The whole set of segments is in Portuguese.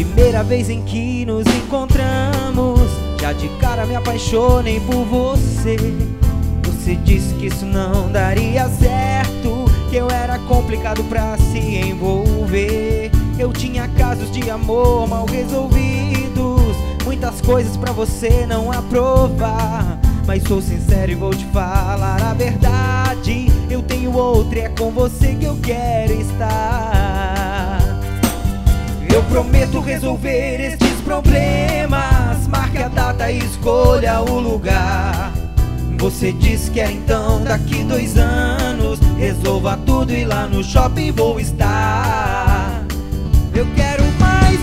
Primeira vez em que nos encontramos, já de cara me apaixonei por você. Você disse que isso não daria certo, que eu era complicado pra se envolver. Eu tinha casos de amor mal resolvidos, muitas coisas pra você não aprovar. Mas sou sincero e vou te falar a verdade, eu tenho outra e é com você que eu quero estar. Eu prometo resolver estes problemas, marque a data e escolha o lugar. Você disse que era então daqui 2 anos, resolva tudo e lá no shopping vou estar. Eu quero mais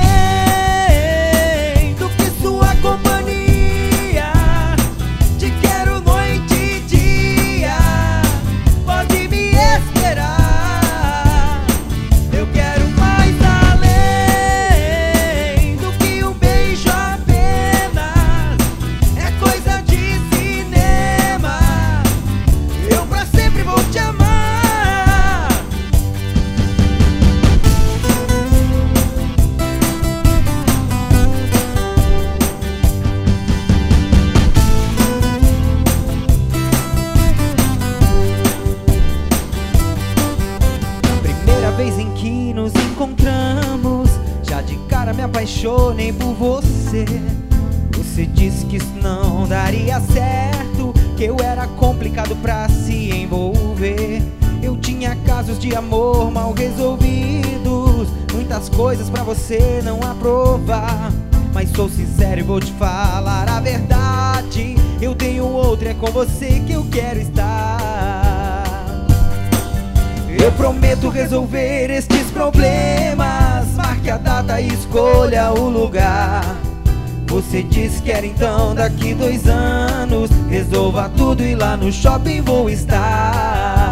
além do que sua companhia, te quero noite e dia, pode me esperar. Eu quero mais além do que um beijo apenas, é coisa de cinema, eu pra sempre vou te amar. Primeira vez em que nos encontramos, já de cara me apaixonei por você. Você disse que isso não daria certo, que eu era complicado pra se envolver. Eu tinha casos de amor mal resolvidos, muitas coisas pra você não aprovar. Mas sou sincero e vou te falar a verdade, eu tenho outra, é com você que eu quero estar. Eu prometo resolver estes problemas, marque a data e escolha o lugar. Você disse que era então daqui 2 anos, resolva tudo e lá no shopping vou estar.